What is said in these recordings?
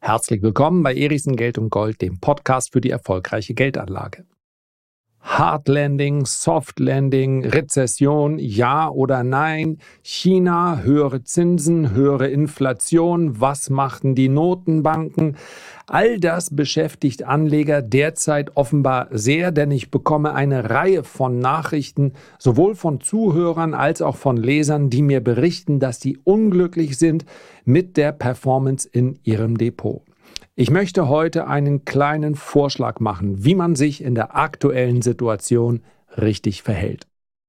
Herzlich willkommen bei Erichsen Geld und Gold, dem Podcast für die erfolgreiche Geldanlage. Hard Landing, Soft Landing, Rezession, ja oder nein? China, höhere Zinsen, höhere Inflation, was machten die Notenbanken? All das beschäftigt Anleger derzeit offenbar sehr, denn ich bekomme eine Reihe von Nachrichten, sowohl von Zuhörern als auch von Lesern, die mir berichten, dass sie unglücklich sind mit der Performance in ihrem Depot. Ich möchte heute einen kleinen Vorschlag machen, wie man sich in der aktuellen Situation richtig verhält.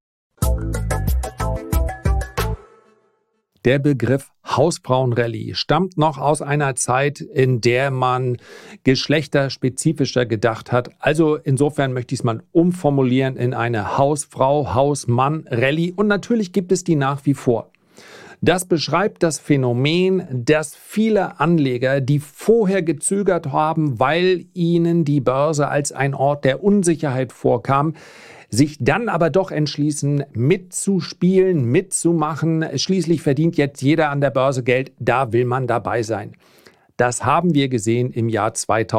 Der Begriff Hausfrauenrallye stammt noch aus einer Zeit, in der man geschlechterspezifischer gedacht hat. Also insofern möchte ich es mal umformulieren in eine Hausfrau, Hausmann-Rallye. Und natürlich gibt es die nach wie vor. Das beschreibt das Phänomen, dass viele Anleger, die vorher gezögert haben, weil ihnen die Börse als ein Ort der Unsicherheit vorkam, sich dann aber doch entschließen, mitzuspielen, mitzumachen. Schließlich verdient jetzt jeder an der Börse Geld, da will man dabei sein. Das haben wir gesehen im Jahr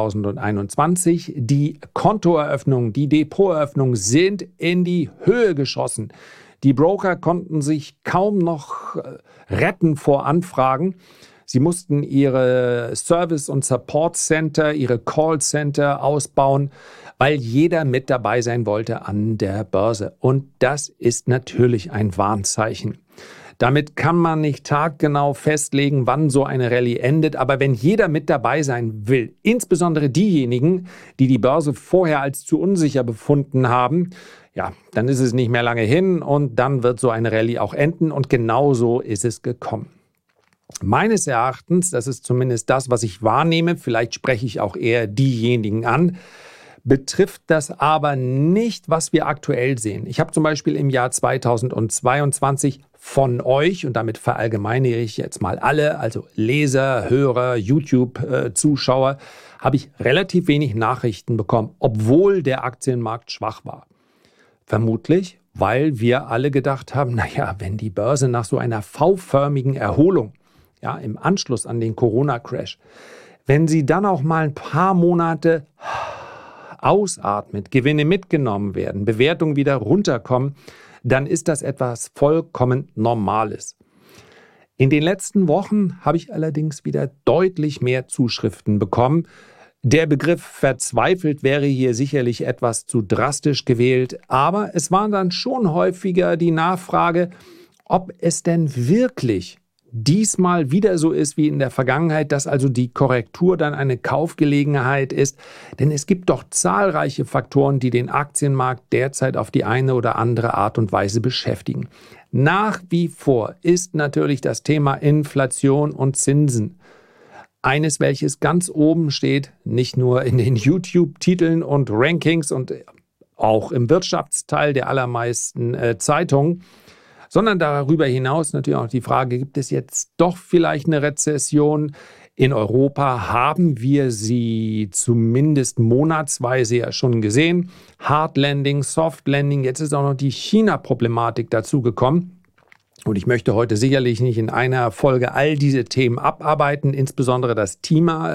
2021. Die Kontoeröffnungen, die Depoteröffnungen sind in die Höhe geschossen. Die Broker konnten sich kaum noch retten vor Anfragen. Sie mussten ihre Service- und Support-Center, ihre Call-Center ausbauen, weil jeder mit dabei sein wollte an der Börse. Und das ist natürlich ein Warnzeichen. Damit kann man nicht taggenau festlegen, wann so eine Rallye endet. Aber wenn jeder mit dabei sein will, insbesondere diejenigen, die die Börse vorher als zu unsicher befunden haben, ja, dann ist es nicht mehr lange hin und dann wird so eine Rallye auch enden. Und genau so ist es gekommen. Meines Erachtens, das ist zumindest das, was ich wahrnehme, vielleicht spreche ich auch eher diejenigen an, betrifft das aber nicht, was wir aktuell sehen. Ich habe zum Beispiel im Jahr 2022 von euch, und damit verallgemeinere ich jetzt mal alle, also Leser, Hörer, YouTube-Zuschauer, habe ich relativ wenig Nachrichten bekommen, obwohl der Aktienmarkt schwach war. Vermutlich, weil wir alle gedacht haben, naja, wenn die Börse nach so einer V-förmigen Erholung, ja, im Anschluss an den Corona-Crash, wenn sie dann auch mal ein paar Monate ausatmet, Gewinne mitgenommen werden, Bewertungen wieder runterkommen, dann ist das etwas vollkommen Normales. In den letzten Wochen habe ich allerdings wieder deutlich mehr Zuschriften bekommen. Der Begriff verzweifelt wäre hier sicherlich etwas zu drastisch gewählt, aber es war dann schon häufiger die Nachfrage, ob es denn wirklich diesmal wieder so ist wie in der Vergangenheit, dass also die Korrektur dann eine Kaufgelegenheit ist. Denn es gibt doch zahlreiche Faktoren, die den Aktienmarkt derzeit auf die eine oder andere Art und Weise beschäftigen. Nach wie vor ist natürlich das Thema Inflation und Zinsen eines, welches ganz oben steht, nicht nur in den YouTube-Titeln und Rankings und auch im Wirtschaftsteil der allermeisten Zeitungen, sondern darüber hinaus natürlich auch die Frage, gibt es jetzt doch vielleicht eine Rezession? In Europa haben wir sie zumindest monatsweise ja schon gesehen. Hard Landing, Soft Landing, jetzt ist auch noch die China-Problematik dazugekommen. Und ich möchte heute sicherlich nicht in einer Folge all diese Themen abarbeiten. Insbesondere das Thema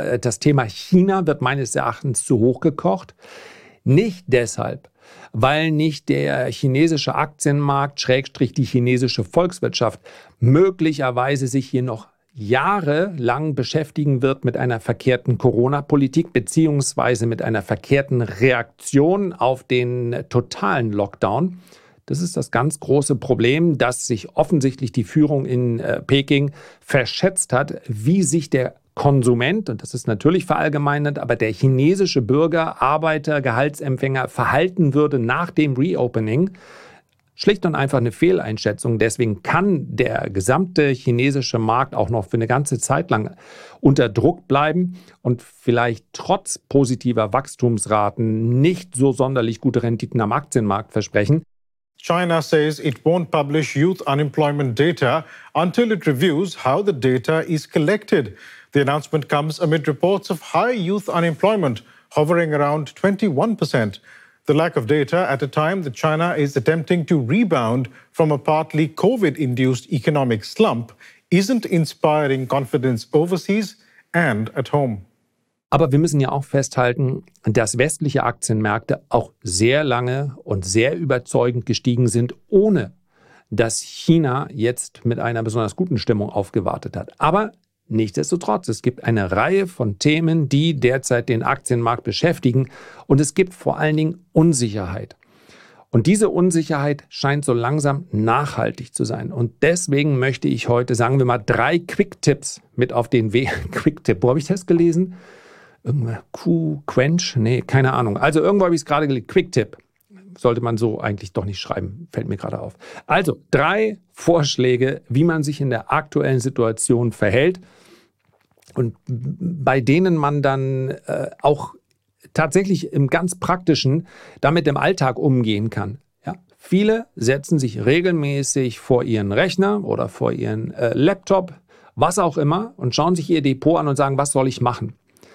China wird meines Erachtens zu hoch gekocht. Nicht deshalb, weil nicht der chinesische Aktienmarkt, Schrägstrich die chinesische Volkswirtschaft, möglicherweise sich hier noch jahrelang beschäftigen wird mit einer verkehrten Corona-Politik beziehungsweise mit einer verkehrten Reaktion auf den totalen Lockdown. Das ist das ganz große Problem, dass sich offensichtlich die Führung in Peking verschätzt hat, wie sich der Konsument, und das ist natürlich verallgemeinert, aber der chinesische Bürger, Arbeiter, Gehaltsempfänger verhalten würde nach dem Reopening. Schlicht und einfach eine Fehleinschätzung. Deswegen kann der gesamte chinesische Markt auch noch für eine ganze Zeit lang unter Druck bleiben und vielleicht trotz positiver Wachstumsraten nicht so sonderlich gute Renditen am Aktienmarkt versprechen. China says it won't publish youth unemployment data until it reviews how the data is collected. The announcement comes amid reports of high youth unemployment, hovering around 21%. The lack of data at a time that China is attempting to rebound from a partly COVID-induced economic slump isn't inspiring confidence overseas and at home. Aber wir müssen ja auch festhalten, dass westliche Aktienmärkte auch sehr lange und sehr überzeugend gestiegen sind, ohne dass China jetzt mit einer besonders guten Stimmung aufgewartet hat. Aber nichtsdestotrotz, es gibt eine Reihe von Themen, die derzeit den Aktienmarkt beschäftigen, und es gibt vor allen Dingen Unsicherheit. Und diese Unsicherheit scheint so langsam nachhaltig zu sein. Und deswegen möchte ich heute, sagen wir mal, 3 Quick-Tipps mit auf den Weg. Quick-Tipp, wo habe ich das gelesen? Quench? Nee, keine Ahnung. Also irgendwo habe ich es gerade gelesen. Quick-Tipp. Sollte man so eigentlich doch nicht schreiben, fällt mir gerade auf. Also 3 Vorschläge, wie man sich in der aktuellen Situation verhält und bei denen man dann auch tatsächlich im ganz Praktischen damit im Alltag umgehen kann. Ja? Viele setzen sich regelmäßig vor ihren Rechner oder vor ihren Laptop, was auch immer, und schauen sich ihr Depot an und sagen, was soll ich machen?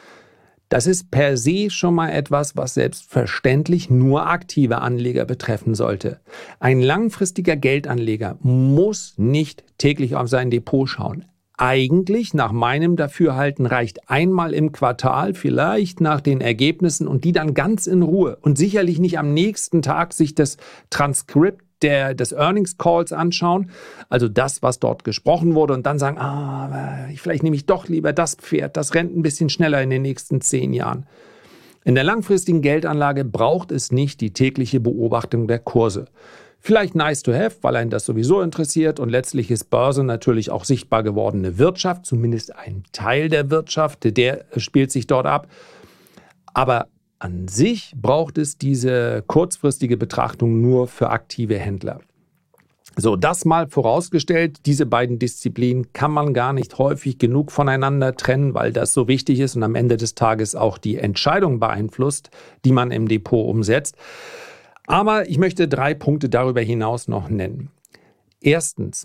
Das ist per se schon mal etwas, was selbstverständlich nur aktive Anleger betreffen sollte. Ein langfristiger Geldanleger muss nicht täglich auf sein Depot schauen. Eigentlich, nach meinem Dafürhalten, reicht einmal im Quartal, vielleicht nach den Ergebnissen, und die dann ganz in Ruhe und sicherlich nicht am nächsten Tag sich das Transkript des Earnings Calls anschauen, also das, was dort gesprochen wurde, und dann sagen, vielleicht nehme ich doch lieber das Pferd, das rennt ein bisschen schneller in den nächsten 10 Jahren. In der langfristigen Geldanlage braucht es nicht die tägliche Beobachtung der Kurse. Vielleicht nice to have, weil einen das sowieso interessiert, und letztlich ist Börse natürlich auch sichtbar gewordene Wirtschaft, zumindest ein Teil der Wirtschaft, der spielt sich dort ab. Aber an sich braucht es diese kurzfristige Betrachtung nur für aktive Händler. So, das mal vorausgestellt, diese beiden Disziplinen kann man gar nicht häufig genug voneinander trennen, weil das so wichtig ist und am Ende des Tages auch die Entscheidung beeinflusst, die man im Depot umsetzt. Aber ich möchte 3 Punkte darüber hinaus noch nennen. Erstens,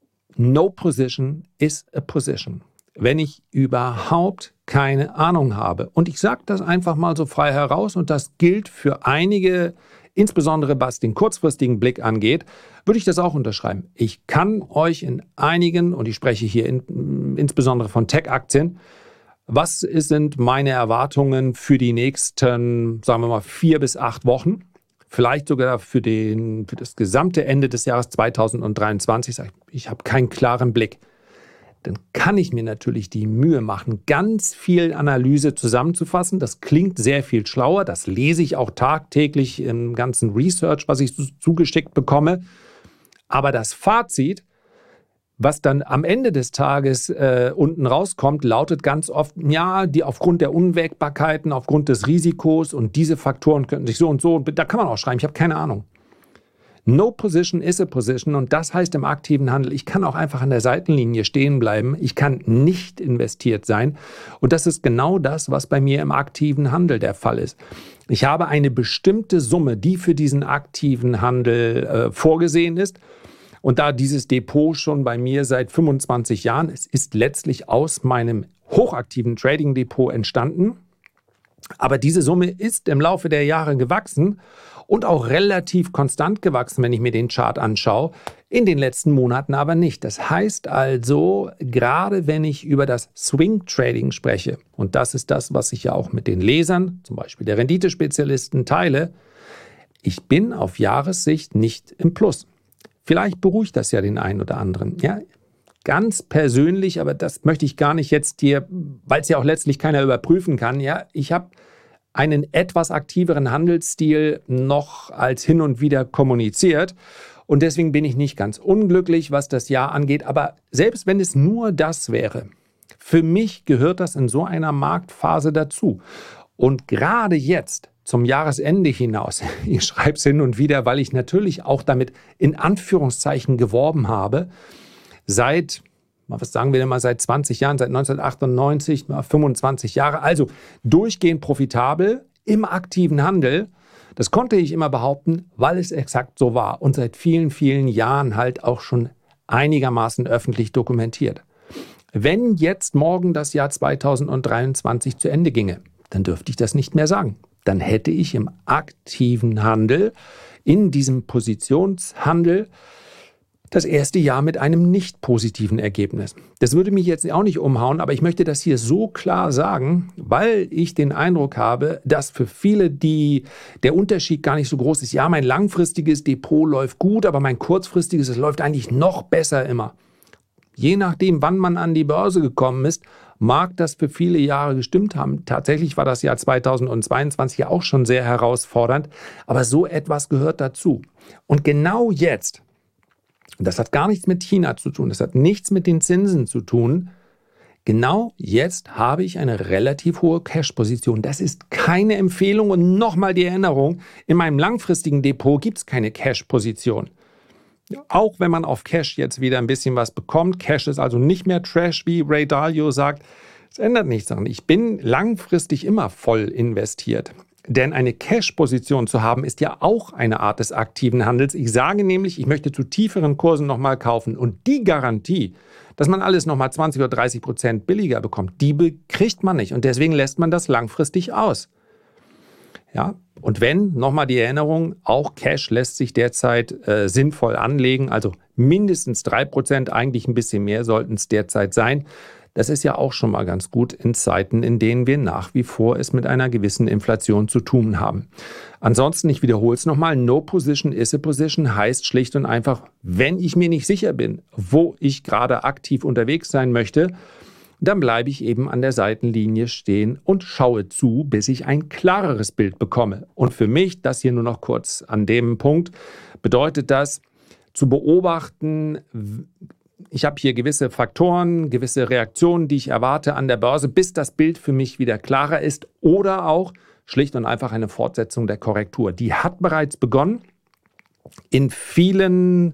no position is a position. Wenn ich überhaupt keine Ahnung habe, und ich sage das einfach mal so frei heraus, und das gilt für einige, insbesondere was den kurzfristigen Blick angeht, würde ich das auch unterschreiben. Ich kann euch in einigen, und ich spreche hier insbesondere von Tech-Aktien, was sind meine Erwartungen für die nächsten, sagen wir mal, 4 bis 8 Wochen? Vielleicht sogar für das gesamte Ende des Jahres 2023. Ich habe keinen klaren Blick. Dann kann ich mir natürlich die Mühe machen, ganz viel Analyse zusammenzufassen. Das klingt sehr viel schlauer. Das lese ich auch tagtäglich im ganzen Research, was ich zugeschickt bekomme. Aber das Fazit, was dann am Ende des Tages unten rauskommt, lautet ganz oft, ja, die aufgrund der Unwägbarkeiten, aufgrund des Risikos und diese Faktoren könnten sich so und so, da kann man auch schreiben, ich habe keine Ahnung. No position is a position, und das heißt im aktiven Handel, ich kann auch einfach an der Seitenlinie stehen bleiben, ich kann nicht investiert sein, und das ist genau das, was bei mir im aktiven Handel der Fall ist. Ich habe eine bestimmte Summe, die für diesen aktiven Handel vorgesehen ist, und da dieses Depot schon bei mir seit 25 Jahren, es ist letztlich aus meinem hochaktiven Trading-Depot entstanden, aber diese Summe ist im Laufe der Jahre gewachsen und auch relativ konstant gewachsen, wenn ich mir den Chart anschaue, in den letzten Monaten aber nicht. Das heißt also, gerade wenn ich über das Swing Trading spreche, und das ist das, was ich ja auch mit den Lesern, zum Beispiel der Renditespezialisten, teile, ich bin auf Jahressicht nicht im Plus. Vielleicht beruhigt das ja den einen oder anderen. Ja, ganz persönlich, aber das möchte ich gar nicht jetzt hier, weil es ja auch letztlich keiner überprüfen kann. Ja, ich habe einen etwas aktiveren Handelsstil noch als hin und wieder kommuniziert. Und deswegen bin ich nicht ganz unglücklich, was das Jahr angeht. Aber selbst wenn es nur das wäre, für mich gehört das in so einer Marktphase dazu. Und gerade jetzt, zum Jahresende hinaus, ich schreibe es hin und wieder, weil ich natürlich auch damit in Anführungszeichen geworben habe, seit, was sagen wir denn mal, seit 20 Jahren, seit 1998, 25 Jahre, also durchgehend profitabel im aktiven Handel. Das konnte ich immer behaupten, weil es exakt so war und seit vielen, vielen Jahren halt auch schon einigermaßen öffentlich dokumentiert. Wenn jetzt morgen das Jahr 2023 zu Ende ginge, dann dürfte ich das nicht mehr sagen. Dann hätte ich im aktiven Handel, in diesem Positionshandel, das erste Jahr mit einem nicht positiven Ergebnis. Das würde mich jetzt auch nicht umhauen, aber ich möchte das hier so klar sagen, weil ich den Eindruck habe, dass für viele der Unterschied gar nicht so groß ist. Ja, mein langfristiges Depot läuft gut, aber mein kurzfristiges, es läuft eigentlich noch besser immer. Je nachdem, wann man an die Börse gekommen ist, mag das für viele Jahre gestimmt haben. Tatsächlich war das Jahr 2022 ja auch schon sehr herausfordernd, aber so etwas gehört dazu. Und genau jetzt, das hat gar nichts mit China zu tun, das hat nichts mit den Zinsen zu tun. Genau jetzt habe ich eine relativ hohe Cash-Position. Das ist keine Empfehlung und nochmal die Erinnerung, in meinem langfristigen Depot gibt es keine Cash-Position. Auch wenn man auf Cash jetzt wieder ein bisschen was bekommt. Cash ist also nicht mehr Trash, wie Ray Dalio sagt. Es ändert nichts daran. Ich bin langfristig immer voll investiert. Denn eine Cash-Position zu haben, ist ja auch eine Art des aktiven Handels. Ich sage nämlich, ich möchte zu tieferen Kursen nochmal kaufen. Und die Garantie, dass man alles nochmal 20 oder 30% billiger bekommt, die kriegt man nicht. Und deswegen lässt man das langfristig aus. Ja, und wenn, nochmal die Erinnerung, auch Cash lässt sich derzeit sinnvoll anlegen. Also mindestens 3%, eigentlich ein bisschen mehr sollten es derzeit sein. Das ist ja auch schon mal ganz gut in Zeiten, in denen wir nach wie vor es mit einer gewissen Inflation zu tun haben. Ansonsten, ich wiederhole es nochmal, no position is a position heißt schlicht und einfach, wenn ich mir nicht sicher bin, wo ich gerade aktiv unterwegs sein möchte, dann bleibe ich eben an der Seitenlinie stehen und schaue zu, bis ich ein klareres Bild bekomme. Und für mich, das hier nur noch kurz an dem Punkt, bedeutet das, zu beobachten, ich habe hier gewisse Faktoren, gewisse Reaktionen, die ich erwarte an der Börse, bis das Bild für mich wieder klarer ist oder auch schlicht und einfach eine Fortsetzung der Korrektur. Die hat bereits begonnen. In vielen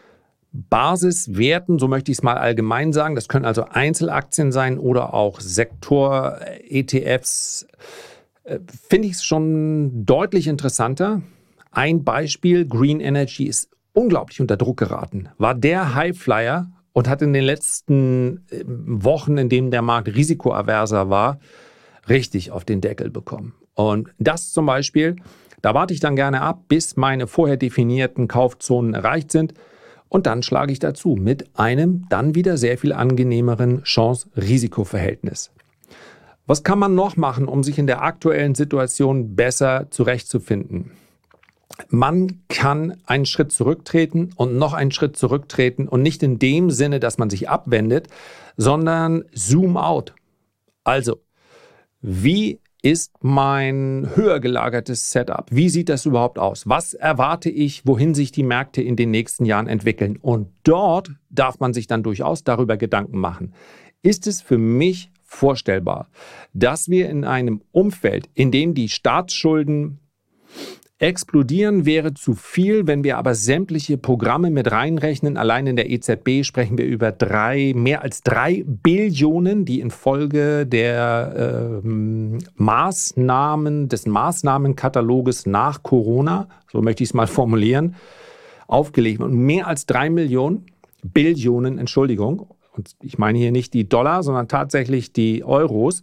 Basiswerten, so möchte ich es mal allgemein sagen, das können also Einzelaktien sein oder auch Sektor-ETFs, finde ich es schon deutlich interessanter. Ein Beispiel, Green Energy ist unglaublich unter Druck geraten, war der Highflyer und hat in den letzten Wochen, in denen der Markt risikoaverser war, richtig auf den Deckel bekommen. Und das zum Beispiel, da warte ich dann gerne ab, bis meine vorher definierten Kaufzonen erreicht sind und dann schlage ich dazu mit einem dann wieder sehr viel angenehmeren Chance-Risiko-Verhältnis. Was kann man noch machen, um sich in der aktuellen Situation besser zurechtzufinden? Man kann einen Schritt zurücktreten und noch einen Schritt zurücktreten und nicht in dem Sinne, dass man sich abwendet, sondern zoom out. Also, wie ist mein höher gelagertes Setup? Wie sieht das überhaupt aus? Was erwarte ich, wohin sich die Märkte in den nächsten Jahren entwickeln? Und dort darf man sich dann durchaus darüber Gedanken machen. Ist es für mich vorstellbar, dass wir in einem Umfeld, in dem die Staatsschulden explodieren, wäre zu viel, wenn wir aber sämtliche Programme mit reinrechnen. Allein in der EZB sprechen wir über mehr als 3 Billionen, die infolge der Maßnahmen, des Maßnahmenkataloges nach Corona, so möchte ich es mal formulieren, aufgelegt. Und mehr als 3 Billionen, Entschuldigung, und ich meine hier nicht die Dollar, sondern tatsächlich die Euros.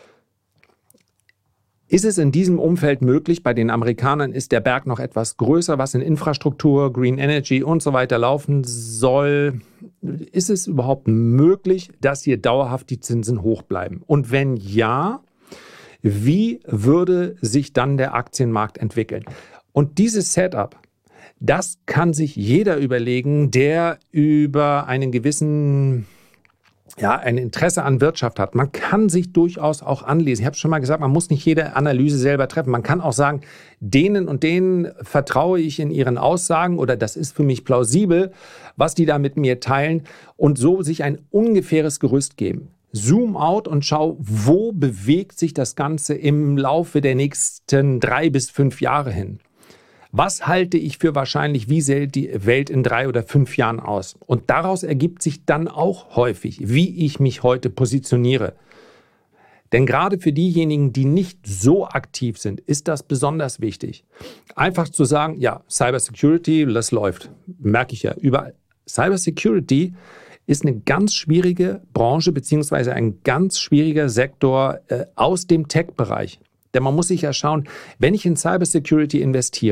Ist es in diesem Umfeld möglich? Bei den Amerikanern ist der Berg noch etwas größer, was in Infrastruktur, Green Energy und so weiter laufen soll. Ist es überhaupt möglich, dass hier dauerhaft die Zinsen hoch bleiben? Und wenn ja, wie würde sich dann der Aktienmarkt entwickeln? Und dieses Setup, das kann sich jeder überlegen, der über einen gewissen ein Interesse an Wirtschaft hat. Man kann sich durchaus auch anlesen. Ich habe schon mal gesagt, man muss nicht jede Analyse selber treffen. Man kann auch sagen, denen und denen vertraue ich in ihren Aussagen oder das ist für mich plausibel, was die da mit mir teilen und so sich ein ungefähres Gerüst geben. Zoom out und schau, wo bewegt sich das Ganze im Laufe der nächsten 3 bis 5 Jahre hin. Was halte ich für wahrscheinlich, wie sähe die Welt in 3 oder 5 Jahren aus? Und daraus ergibt sich dann auch häufig, wie ich mich heute positioniere. Denn gerade für diejenigen, die nicht so aktiv sind, ist das besonders wichtig. Einfach zu sagen, ja, Cybersecurity, das läuft, merke ich ja überall. Cybersecurity ist eine ganz schwierige Branche beziehungsweise ein ganz schwieriger Sektor aus dem Tech-Bereich. Denn man muss sich ja schauen, wenn ich in Cybersecurity investiere,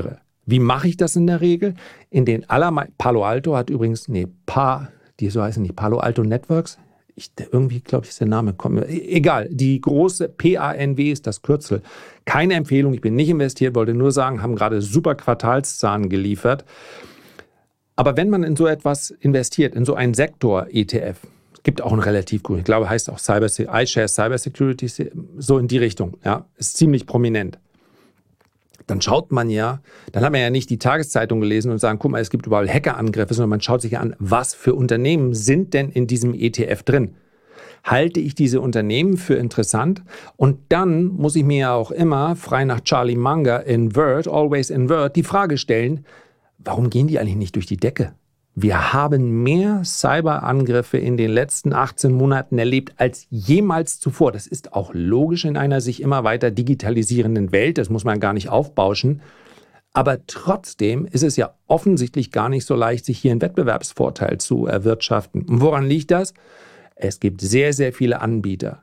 Wie mache ich das in der Regel? Palo Alto hat übrigens, so heißen nicht Palo Alto Networks. Irgendwie, glaube ich, ist der Name. Egal, die große PANW ist das Kürzel. Keine Empfehlung, ich bin nicht investiert, wollte nur sagen, haben gerade super Quartalszahlen geliefert. Aber wenn man in so etwas investiert, in so einen Sektor-ETF, es gibt auch einen relativ guten, ich glaube, heißt auch iShares Cybersecurity, so in die Richtung, ja, ist ziemlich prominent. Dann hat man ja nicht die Tageszeitung gelesen und sagen, guck mal, es gibt überall Hackerangriffe, sondern man schaut sich ja an, was für Unternehmen sind denn in diesem ETF drin. Halte ich diese Unternehmen für interessant? Und dann muss ich mir ja auch immer, frei nach Charlie Munger, always invert, die Frage stellen, warum gehen die eigentlich nicht durch die Decke? Wir haben mehr Cyberangriffe in den letzten 18 Monaten erlebt als jemals zuvor. Das ist auch logisch in einer sich immer weiter digitalisierenden Welt. Das muss man gar nicht aufbauschen. Aber trotzdem ist es ja offensichtlich gar nicht so leicht, sich hier einen Wettbewerbsvorteil zu erwirtschaften. Und woran liegt das? Es gibt sehr, sehr viele Anbieter.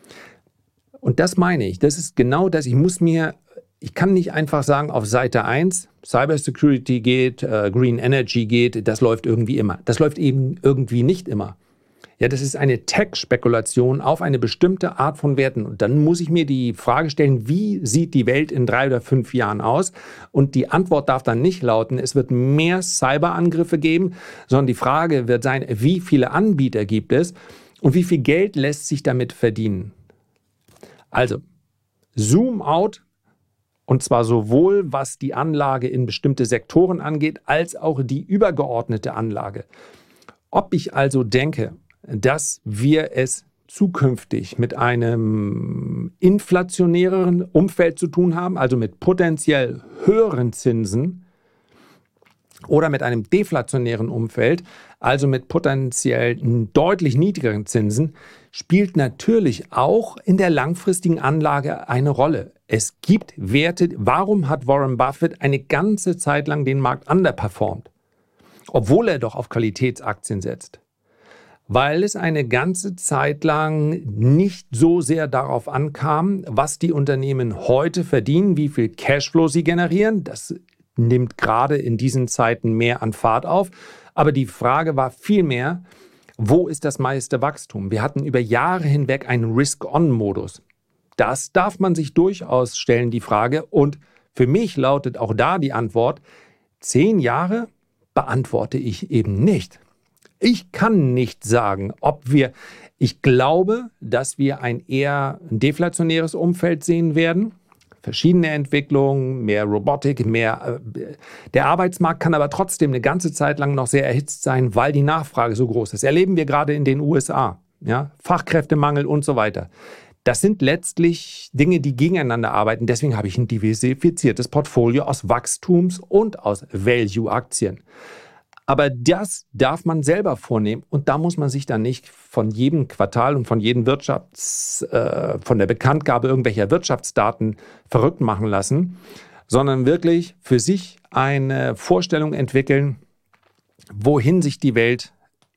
Und das meine ich. Das ist genau das. Ich kann nicht einfach sagen, auf Seite 1, Cybersecurity geht, Green Energy geht, das läuft irgendwie immer. Das läuft eben irgendwie nicht immer. Ja, das ist eine Tech-Spekulation auf eine bestimmte Art von Werten. Und dann muss ich mir die Frage stellen, wie sieht die Welt in 3 oder 5 Jahren aus? Und die Antwort darf dann nicht lauten, es wird mehr Cyberangriffe geben, sondern die Frage wird sein, wie viele Anbieter gibt es und wie viel Geld lässt sich damit verdienen? Also, Zoom out. Und zwar sowohl, was die Anlage in bestimmte Sektoren angeht, als auch die übergeordnete Anlage. Ob ich also denke, dass wir es zukünftig mit einem inflationäreren Umfeld zu tun haben, also mit potenziell höheren Zinsen, oder mit einem deflationären Umfeld, also mit potenziell deutlich niedrigeren Zinsen, spielt natürlich auch in der langfristigen Anlage eine Rolle. Es gibt Werte. Warum hat Warren Buffett eine ganze Zeit lang den Markt underperformt? Obwohl er doch auf Qualitätsaktien setzt. Weil es eine ganze Zeit lang nicht so sehr darauf ankam, was die Unternehmen heute verdienen, wie viel Cashflow sie generieren. Das nimmt gerade in diesen Zeiten mehr an Fahrt auf. Aber die Frage war vielmehr, wo ist das meiste Wachstum? Wir hatten über Jahre hinweg einen Risk-on-Modus. Das darf man sich durchaus stellen, die Frage. Und für mich lautet auch da die Antwort, 10 Jahre beantworte ich eben nicht. Ich kann nicht sagen, ich glaube, dass wir ein eher deflationäres Umfeld sehen werden. Verschiedene Entwicklungen, mehr Robotik, der Arbeitsmarkt kann aber trotzdem eine ganze Zeit lang noch sehr erhitzt sein, weil die Nachfrage so groß ist. Erleben wir gerade in den USA, ja? Fachkräftemangel und so weiter. Das sind letztlich Dinge, die gegeneinander arbeiten. Deswegen habe ich ein diversifiziertes Portfolio aus Wachstums- und aus Value-Aktien. Aber das darf man selber vornehmen und da muss man sich dann nicht von jedem Quartal und von jedem von der Bekanntgabe irgendwelcher Wirtschaftsdaten verrückt machen lassen, sondern wirklich für sich eine Vorstellung entwickeln, wohin sich die Welt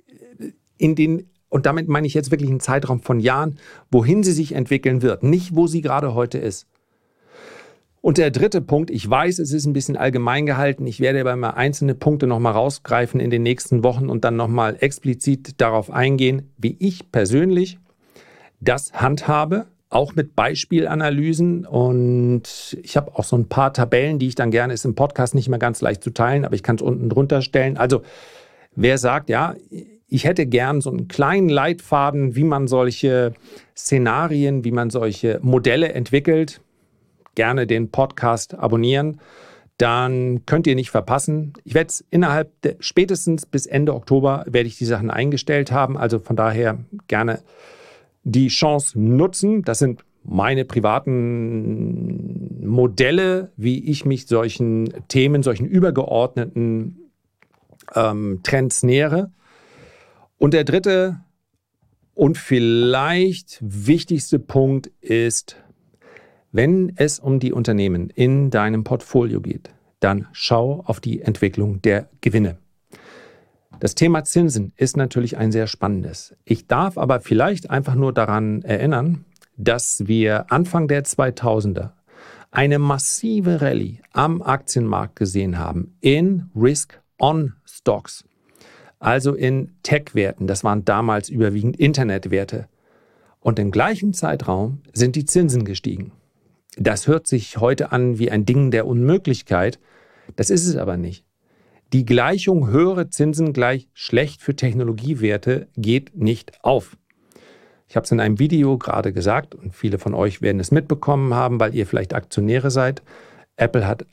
und damit meine ich jetzt wirklich einen Zeitraum von Jahren, wohin sie sich entwickeln wird, nicht wo sie gerade heute ist. Und der dritte Punkt, ich weiß, es ist ein bisschen allgemein gehalten. Ich werde aber mal einzelne Punkte nochmal rausgreifen in den nächsten Wochen und dann nochmal explizit darauf eingehen, wie ich persönlich das handhabe, auch mit Beispielanalysen. Und ich habe auch so ein paar Tabellen, die ich dann gerne, ist im Podcast nicht mehr ganz leicht zu teilen, aber ich kann es unten drunter stellen. Also wer sagt, ja, ich hätte gern so einen kleinen Leitfaden, wie man solche Szenarien, wie man solche Modelle entwickelt, gerne den Podcast abonnieren, dann könnt ihr nicht verpassen. Ich werde es spätestens bis Ende Oktober werde ich die Sachen eingestellt haben. Also von daher gerne die Chance nutzen. Das sind meine privaten Modelle, wie ich mich solchen Themen, solchen übergeordneten Trends nähere. Und der dritte und vielleicht wichtigste Punkt ist, wenn es um die Unternehmen in deinem Portfolio geht, dann schau auf die Entwicklung der Gewinne. Das Thema Zinsen ist natürlich ein sehr spannendes. Ich darf aber vielleicht einfach nur daran erinnern, dass wir Anfang der 2000er eine massive Rallye am Aktienmarkt gesehen haben in Risk-on-Stocks, also in Tech-Werten. Das waren damals überwiegend Internetwerte. Und im gleichen Zeitraum sind die Zinsen gestiegen. Das hört sich heute an wie ein Ding der Unmöglichkeit. Das ist es aber nicht. Die Gleichung höhere Zinsen gleich schlecht für Technologiewerte geht nicht auf. Ich habe es in einem Video gerade gesagt und viele von euch werden es mitbekommen haben, weil ihr vielleicht Aktionäre seid. Apple hat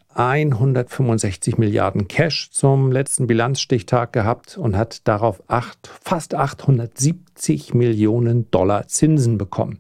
165 Milliarden Cash zum letzten Bilanzstichtag gehabt und hat darauf fast 870 Millionen Dollar Zinsen bekommen.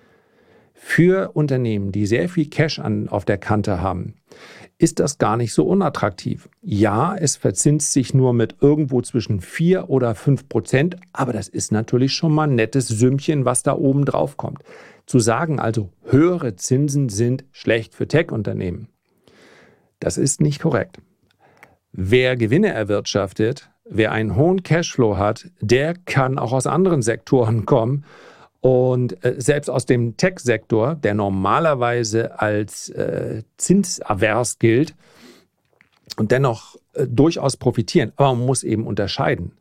Für Unternehmen, die sehr viel Cash auf der Kante haben, ist das gar nicht so unattraktiv. Ja, es verzinst sich nur mit irgendwo zwischen 4 oder 5%, aber das ist natürlich schon mal ein nettes Sümmchen, was da oben drauf kommt. Zu sagen also, höhere Zinsen sind schlecht für Tech-Unternehmen, das ist nicht korrekt. Wer Gewinne erwirtschaftet, wer einen hohen Cashflow hat, der kann auch aus anderen Sektoren kommen. Und selbst aus dem Tech-Sektor, der normalerweise als zinsavers gilt und dennoch durchaus profitieren. Aber man muss eben unterscheiden.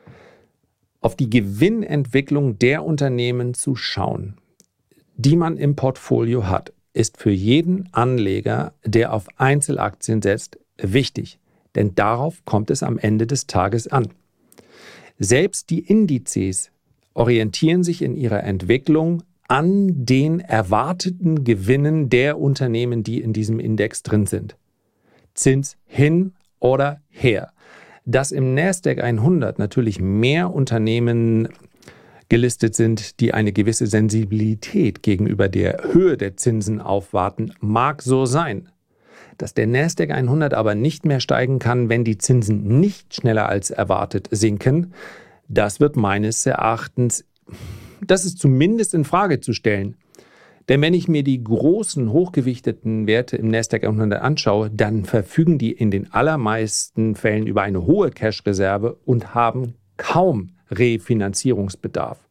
Auf die Gewinnentwicklung der Unternehmen zu schauen, die man im Portfolio hat, ist für jeden Anleger, der auf Einzelaktien setzt, wichtig. Denn darauf kommt es am Ende des Tages an. Selbst die Indizes orientieren sich in ihrer Entwicklung an den erwarteten Gewinnen der Unternehmen, die in diesem Index drin sind. Zins hin oder her. Dass im Nasdaq 100 natürlich mehr Unternehmen gelistet sind, die eine gewisse Sensibilität gegenüber der Höhe der Zinsen aufwarten, mag so sein. Dass der Nasdaq 100 aber nicht mehr steigen kann, wenn die Zinsen nicht schneller als erwartet sinken, das wird meines Erachtens, das ist zumindest in Frage zu stellen. Denn wenn ich mir die großen, hochgewichteten Werte im Nasdaq 100 anschaue, dann verfügen die in den allermeisten Fällen über eine hohe Cash-Reserve und haben kaum Refinanzierungsbedarf.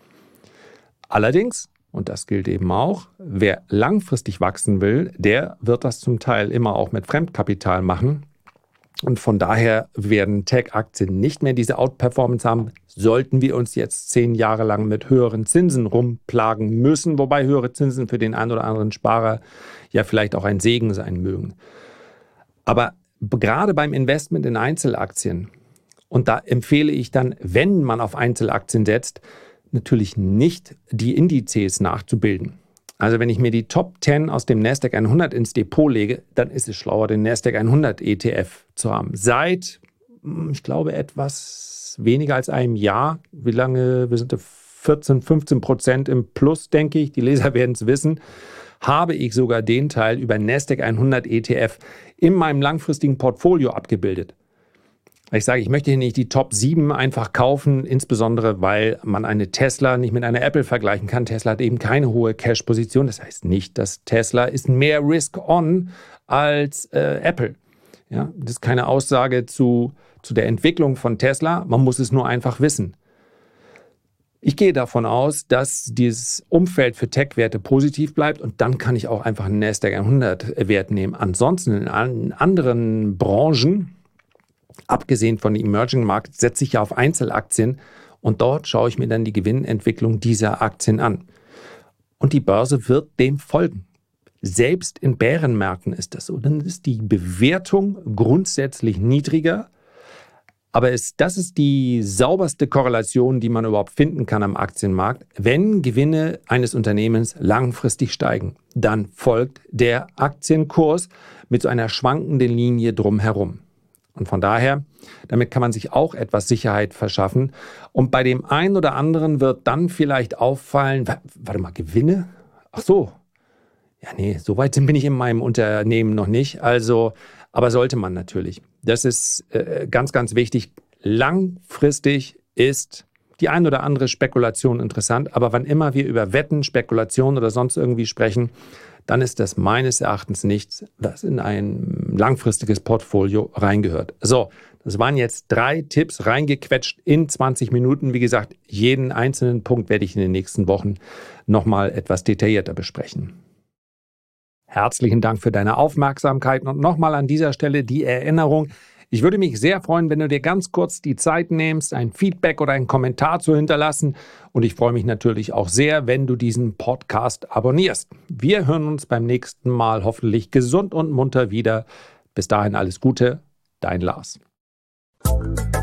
Allerdings, und das gilt eben auch, wer langfristig wachsen will, der wird das zum Teil immer auch mit Fremdkapital machen. Und von daher werden Tech-Aktien nicht mehr diese Outperformance haben, sollten wir uns jetzt 10 Jahre lang mit höheren Zinsen rumplagen müssen, wobei höhere Zinsen für den einen oder anderen Sparer ja vielleicht auch ein Segen sein mögen. Aber gerade beim Investment in Einzelaktien, und da empfehle ich dann, wenn man auf Einzelaktien setzt, natürlich nicht die Indizes nachzubilden. Also wenn ich mir die Top 10 aus dem Nasdaq 100 ins Depot lege, dann ist es schlauer, den Nasdaq 100 ETF zu haben. Seit, ich glaube, etwas weniger als einem Jahr, wie lange, wir sind 14-15% im Plus, denke ich, die Leser werden es wissen, habe ich sogar den Teil über Nasdaq 100 ETF in meinem langfristigen Portfolio abgebildet. Ich sage, ich möchte hier nicht die Top 7 einfach kaufen, insbesondere weil man eine Tesla nicht mit einer Apple vergleichen kann. Tesla hat eben keine hohe Cash-Position. Das heißt nicht, dass Tesla ist mehr Risk-on als Apple. Ja, das ist keine Aussage zu der Entwicklung von Tesla. Man muss es nur einfach wissen. Ich gehe davon aus, dass dieses Umfeld für Tech-Werte positiv bleibt und dann kann ich auch einfach einen Nasdaq 100-Wert nehmen. Ansonsten in anderen Branchen, abgesehen von den Emerging Markets, setze ich ja auf Einzelaktien und dort schaue ich mir dann die Gewinnentwicklung dieser Aktien an. Und die Börse wird dem folgen. Selbst in Bärenmärkten ist das so. Dann ist die Bewertung grundsätzlich niedriger, aber das ist die sauberste Korrelation, die man überhaupt finden kann am Aktienmarkt. Wenn Gewinne eines Unternehmens langfristig steigen, dann folgt der Aktienkurs mit so einer schwankenden Linie drumherum. Und von daher, damit kann man sich auch etwas Sicherheit verschaffen. Und bei dem einen oder anderen wird dann vielleicht auffallen, warte mal, Gewinne? Ach so, ja nee, so weit bin ich in meinem Unternehmen noch nicht. Also, aber sollte man natürlich. Das ist ganz, ganz wichtig. Langfristig ist die ein oder andere Spekulation interessant. Aber wann immer wir über Wetten, Spekulationen oder sonst irgendwie sprechen, dann ist das meines Erachtens nichts, was in ein langfristiges Portfolio reingehört. So, das waren jetzt 3 Tipps reingequetscht in 20 Minuten. Wie gesagt, jeden einzelnen Punkt werde ich in den nächsten Wochen nochmal etwas detaillierter besprechen. Herzlichen Dank für deine Aufmerksamkeit und nochmal an dieser Stelle die Erinnerung. Ich würde mich sehr freuen, wenn du dir ganz kurz die Zeit nimmst, ein Feedback oder einen Kommentar zu hinterlassen. Und ich freue mich natürlich auch sehr, wenn du diesen Podcast abonnierst. Wir hören uns beim nächsten Mal hoffentlich gesund und munter wieder. Bis dahin alles Gute, dein Lars.